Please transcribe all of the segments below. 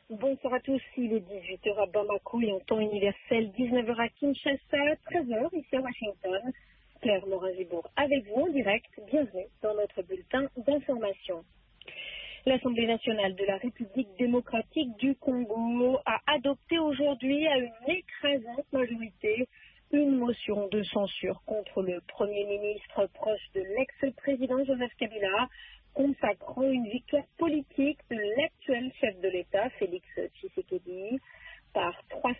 Bonsoir à tous, il est 18h à Bamako et en temps universel, 19h à Kinshasa, 13h ici à Washington. Claire Morin-Gibourg avec vous en direct, bienvenue dans notre bulletin d'information. L'Assemblée nationale de la République démocratique du Congo a adopté aujourd'hui à une écrasante majorité une motion de censure contre le Premier ministre proche de l'ex-président Joseph Kabila, consacrant une victoire politique de l'actuel chef de l'État, Félix Tshisekedi, par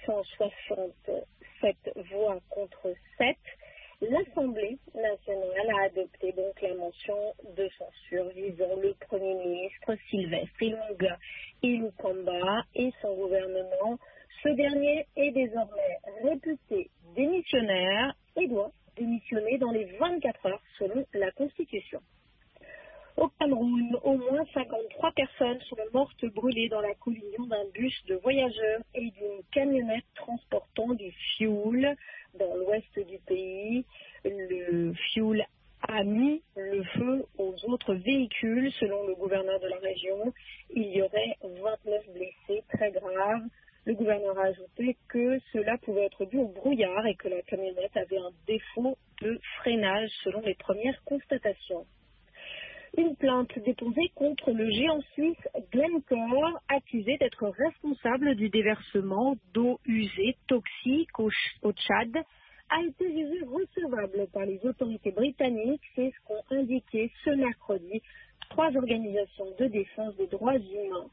367 voix contre 7. L'Assemblée nationale a adopté donc la motion de censure visant le Premier ministre Sylvestre Ilunga Ilukamba et son gouvernement. Ce dernier est désormais réputé démissionnaire et doit démissionner dans les 24 heures selon la Constitution. Au Cameroun, au moins 53 personnes sont mortes brûlées dans la collision d'un bus de voyageurs et d'une camionnette transportant du fioul dans l'ouest du pays. Le fioul a mis le feu aux autres véhicules. Selon le gouverneur de la région, il y aurait 29 blessés très graves. Le gouverneur a ajouté que cela pouvait être dû au brouillard et que la camionnette avait un défaut de freinage selon les premières constatations. Une plainte déposée contre le géant suisse Glencore, accusé d'être responsable du déversement d'eau usée toxique au Tchad, a été jugée recevable par les autorités britanniques. C'est ce qu'ont indiqué ce mercredi 3 organisations de défense des droits humains.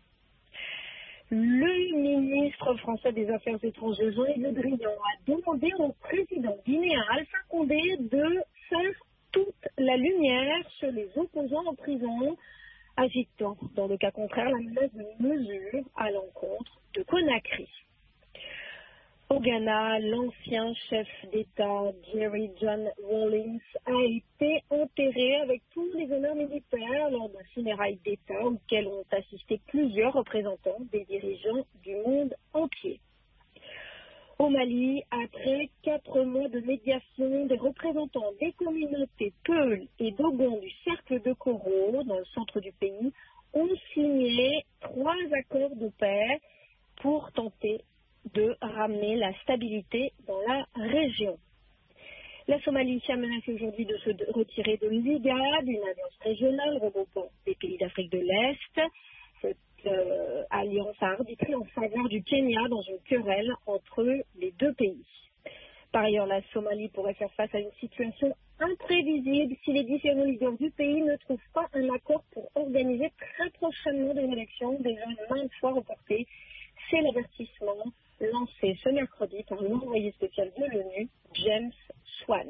Le ministre français des Affaires étrangères, Jean-Yves Le Drian, a demandé au président guinéen Alpha Condé de faire toute la lumière sur les opposants en prison, agitant dans le cas contraire la menace de mesures à l'encontre de Conakry. Au Ghana, l'ancien chef d'État Jerry John Rawlings a été enterré avec tous les honneurs militaires lors d'un funérailles d'État auquel ont assisté plusieurs représentants des dirigeants du monde entier. Au Mali, après 4 mois de médiation, des représentants des communautés Peul et Dogon du cercle de Koro, dans le centre du pays, ont signé 3 accords de paix pour tenter de ramener la stabilité dans la région. La Somalie a menacé aujourd'hui de se retirer de l'IGAD, une alliance régionale regroupant des pays d'Afrique de l'Est. Cette alliance a arbitré en faveur du Kenya dans une querelle entre les deux pays. Par ailleurs, la Somalie pourrait faire face à une situation imprévisible si les différents leaders du pays ne trouvent pas un accord pour organiser très prochainement des élections déjà maintes fois reportées. C'est l'avertissement lancé ce mercredi par l'envoyé spécial de l'ONU, James Swan.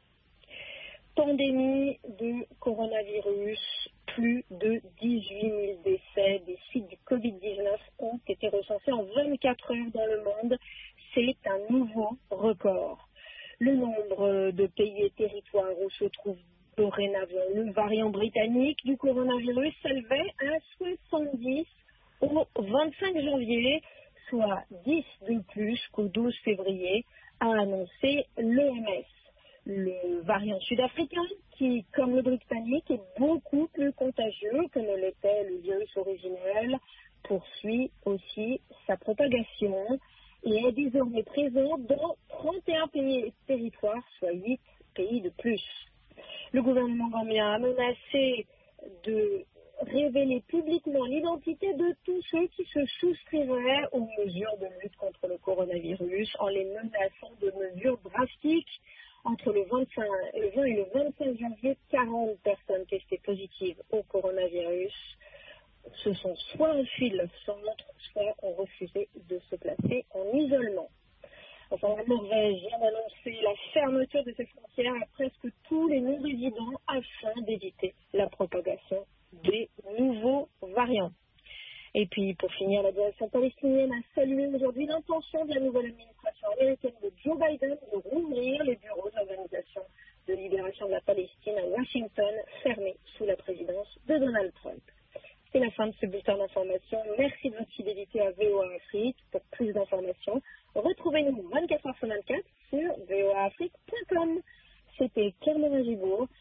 Pandémie de coronavirus, plus de 18 000 décès des sites du Covid-19 ont été recensés en 24 heures dans le monde. C'est un nouveau record. Le nombre de pays et territoires où se trouve dorénavant le variant britannique du coronavirus s'élevait à 70 au 25 janvier, soit 10 de plus qu'au 12 février, a annoncé l'OMS. Le variant sud-africain, qui, comme le britannique, est beaucoup plus contagieux que ne l'était le virus originel, poursuit aussi sa propagation et est désormais présent dans 31 pays et territoires, soit 8 pays de plus. Le gouvernement gambien a menacé de révéler publiquement l'identité de tous ceux qui se souscriraient aux mesures de lutte contre le coronavirus en les menaçant de mesures drastiques. Entre le 20 et le 25 janvier, 40 personnes testées positives au coronavirus se sont soit enfuies de leur centre, soit ont refusé de se placer en isolement. Enfin, la Norvège vient d'annoncer la fermeture de ses frontières à presque tous les non-résidents afin d'éviter la propagation des nouveaux variants. Et puis, pour finir, la direction palestinienne a salué aujourd'hui l'intention de la nouvelle administration américaine de Joe Biden de rouvrir les bureaux de l'Organisation de libération de la Palestine à Washington, fermés sous la présidence de Donald Trump. C'est la fin de ce bulletin d'information. Merci de votre fidélité à VOA Afrique. Pour plus d'informations, retrouvez-nous 24h sur 24 sur voaafrique.com. C'était Claire Morin-Gibourg